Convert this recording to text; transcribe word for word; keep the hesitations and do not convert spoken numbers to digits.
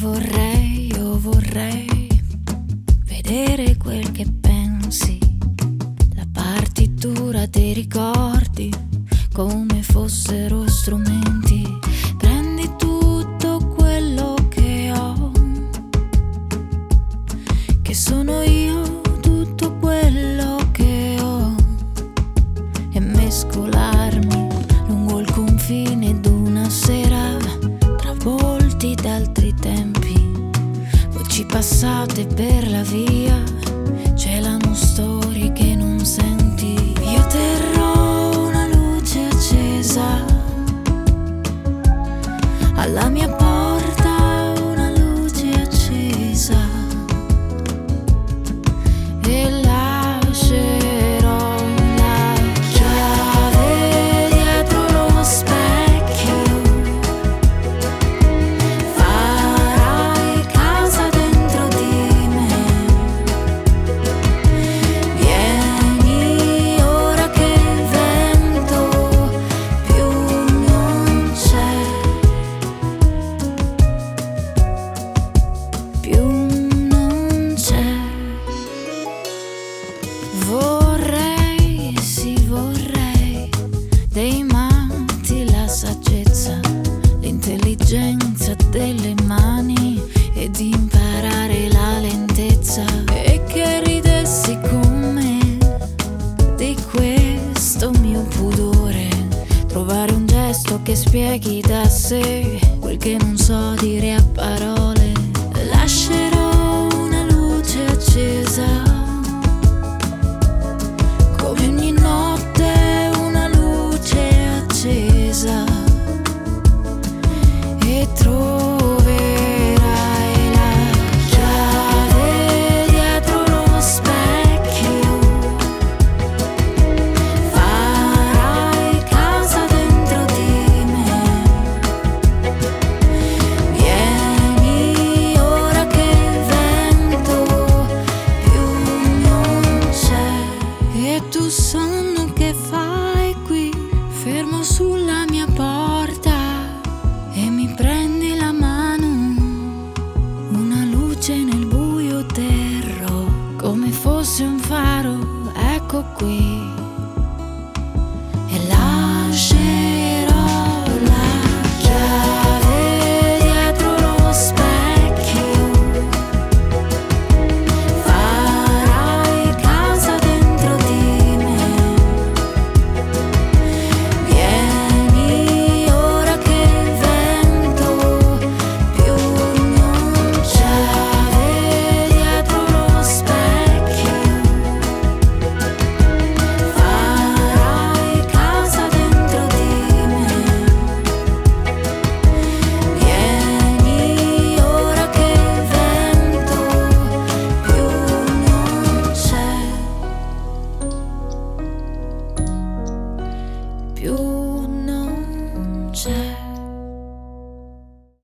vorrei, io vorrei vedere quel che pensi, la partitura dei ricordi come fossero strumenti. Prendi tutto quello che ho, che sono io, tutto quello che ho, e mescolarmi lungo il confine d'una sera tra volti d'altri tempi, voci passate per la via, celano storie che non senti. Io terrò una luce accesa alla mia porta, una luce accesa, e lascerò la chiave dietro lo specchio. Farai casa dentro di me. Vieni ora che il vento più non c'è, più non c'è. Vorrei, sì vorrei, dei matti la saggezza, l'intelligenza delle mani, ed imparare la lentezza, e che ridessi con me di questo mio pudore, trovare un gesto che spieghi da sé quel che non so dire a parole. Lascerò una luce accesa, come ogni notte una luce accesa, e troverai la chiave dietro lo specchio. Farai casa dentro di me. Vieni ora che il vento più non c'è. E tu sonno che fai qui, fermo sulla mia porta, e mi prendi la mano, una luce nel buio terrò, come fosse un faro, ecco qui.